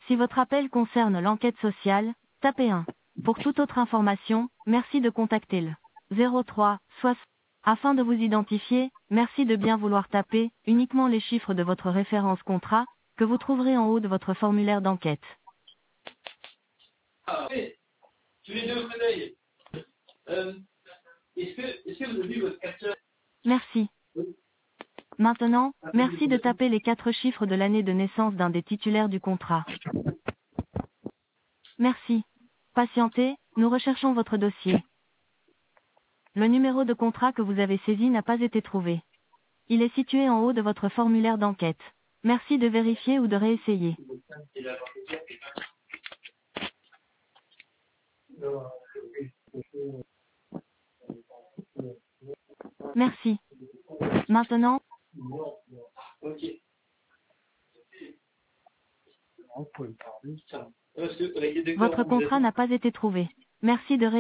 Si votre appel concerne l'enquête sociale, tapez 1. Pour toute autre information, merci de contacter le 03 60. Afin de vous identifier, merci de bien vouloir taper uniquement les chiffres de votre référence contrat, que vous trouverez en haut de votre formulaire d'enquête. Ah oui, tous les deux au soleil. Est-ce que vous avez vu votre capteur? Merci. Maintenant, merci de taper les 4 chiffres de l'année de naissance d'un des titulaires du contrat. Merci. Patientez, nous recherchons votre dossier. Le numéro de contrat que vous avez saisi n'a pas été trouvé. Il est situé en haut de votre formulaire d'enquête. Merci de vérifier ou de réessayer. Merci. Maintenant, Ok. Parce que, avec les décors, votre contrat n'a pas été trouvé. Merci de